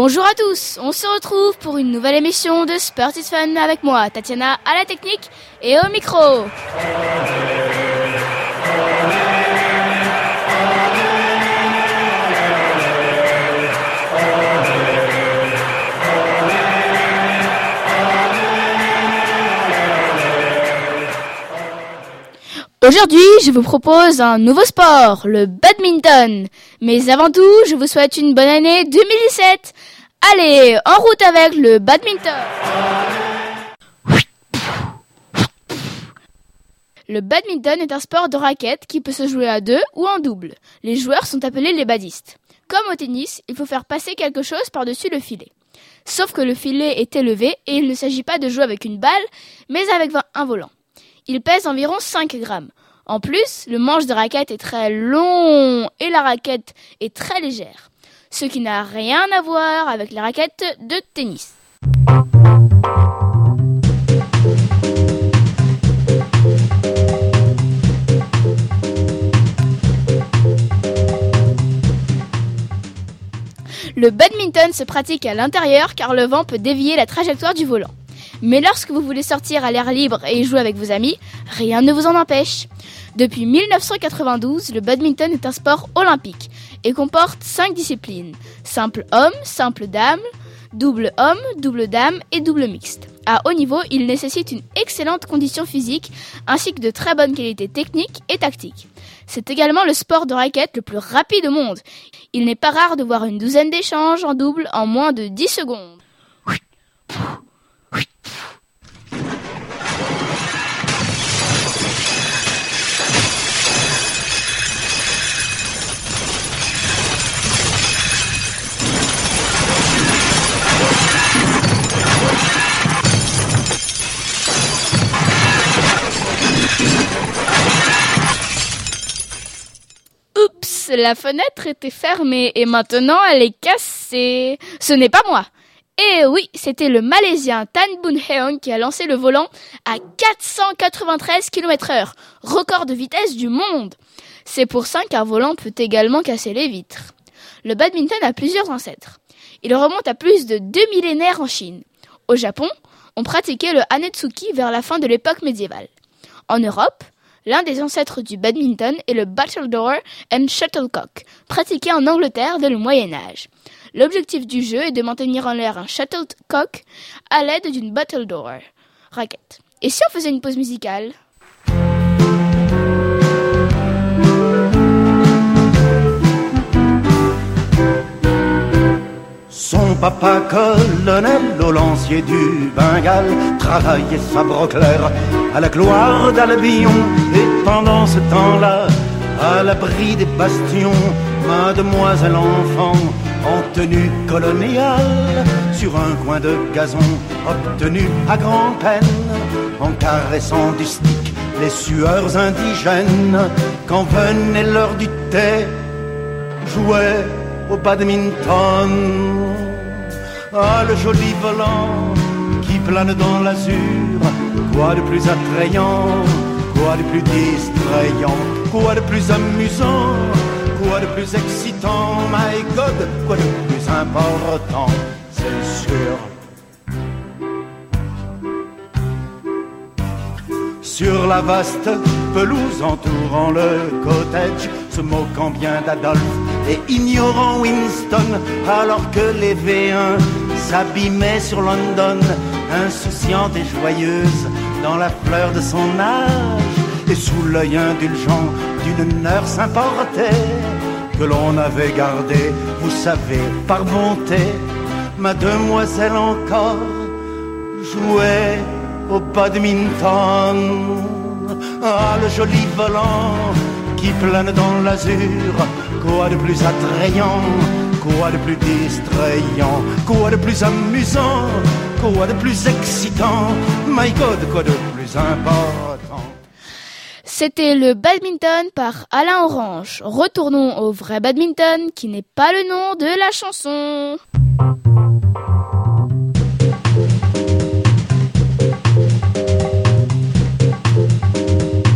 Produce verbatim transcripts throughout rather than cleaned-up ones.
Bonjour à tous, on se retrouve pour une nouvelle émission de Sport is Fun avec moi, Tatiana à la technique et au micro. Aujourd'hui, je vous propose un nouveau sport, le badminton. Mais avant tout, je vous souhaite une bonne année deux mille dix-sept. Allez, en route avec le badminton. Le badminton est un sport de raquette qui peut se jouer à deux ou en double. Les joueurs sont appelés les badistes. Comme au tennis, il faut faire passer quelque chose par-dessus le filet. Sauf que le filet est élevé et il ne s'agit pas de jouer avec une balle, mais avec un volant. Il pèse environ cinq grammes. En plus, le manche de raquette est très long et la raquette est très légère, ce qui n'a rien à voir avec les raquettes de tennis. Le badminton se pratique à l'intérieur car le vent peut dévier la trajectoire du volant. Mais lorsque vous voulez sortir à l'air libre et y jouer avec vos amis, rien ne vous en empêche. Depuis mille neuf cent quatre-vingt-douze, le badminton est un sport olympique et comporte cinq disciplines. Simple homme, simple dame, double homme, double dame et double mixte. À haut niveau, il nécessite une excellente condition physique ainsi que de très bonnes qualités techniques et tactiques. C'est également le sport de raquette le plus rapide au monde. Il n'est pas rare de voir une douzaine d'échanges en double en moins de dix secondes. Oups, la fenêtre était fermée et maintenant elle est cassée. Ce n'est pas moi. Et oui, c'était le Malaisien Tan Boon Heong qui a lancé le volant à quatre cent quatre-vingt-treize kilomètres heure, record de vitesse du monde. C'est pour ça qu'un volant peut également casser les vitres. Le badminton a plusieurs ancêtres. Il remonte à plus de deux millénaires en Chine. Au Japon, on pratiquait le hanetsuki vers la fin de l'époque médiévale. En Europe, l'un des ancêtres du badminton est le battledore and shuttlecock, pratiqué en Angleterre dès le Moyen-Âge. L'objectif du jeu est de maintenir en l'air un shuttlecock à l'aide d'une battledore raquette. Et si on faisait une pause musicale ? Son papa colonel au lancier du Bengale travaillait sabre clair à la gloire d'Albion. Et pendant ce temps-là, à l'abri des bastions, mademoiselle enfant en tenue coloniale, sur un coin de gazon, obtenu à grand-peine, en caressant du stick les sueurs indigènes, quand venait l'heure du thé, jouait au badminton. Ah, le joli volant qui plane dans l'azur, quoi de plus attrayant, quoi de plus distrayant, quoi de plus amusant, quoi de plus excitant, my God, quoi de plus important, c'est sûr. Sur la vaste pelouse entourant le cottage, se moquant bien d'Adolphe et ignorant Winston, alors que les V un s'abîmaient sur London, insouciante et joyeuse dans la fleur de son âge, et sous l'œil indulgent d'une nurse importée que l'on avait gardée, vous savez, par bonté, mademoiselle encore jouait au badminton. Ah, le joli volant qui plane dans l'azur, quoi de plus attrayant, quoi de plus distrayant, quoi de plus amusant, quoi de plus excitant, my God, quoi de plus important. C'était le badminton par Alain Orange. Retournons au vrai badminton qui n'est pas le nom de la chanson.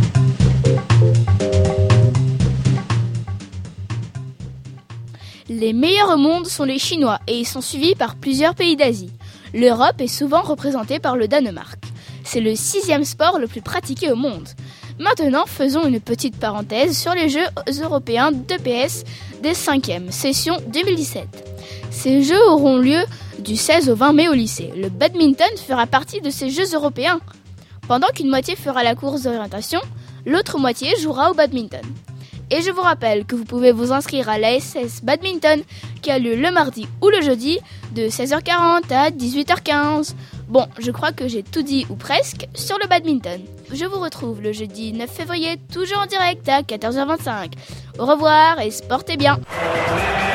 Les Les meilleurs au monde sont les Chinois et ils sont suivis par plusieurs pays d'Asie. L'Europe est souvent représentée par le Danemark. C'est le sixième sport le plus pratiqué au monde. Maintenant, faisons une petite parenthèse sur les Jeux européens d'E P S des cinquième session deux mille dix-sept. Ces Jeux auront lieu du seize au vingt mai au lycée. Le badminton fera partie de ces Jeux européens. Pendant qu'une moitié fera la course d'orientation, l'autre moitié jouera au badminton. Et je vous rappelle que vous pouvez vous inscrire à l'A S S Badminton qui a lieu le mardi ou le jeudi de seize heures quarante à dix-huit heures quinze. Bon, je crois que j'ai tout dit ou presque sur le badminton. Je vous retrouve le jeudi neuf février, toujours en direct à quatorze heures vingt-cinq. Au revoir et sportez bien.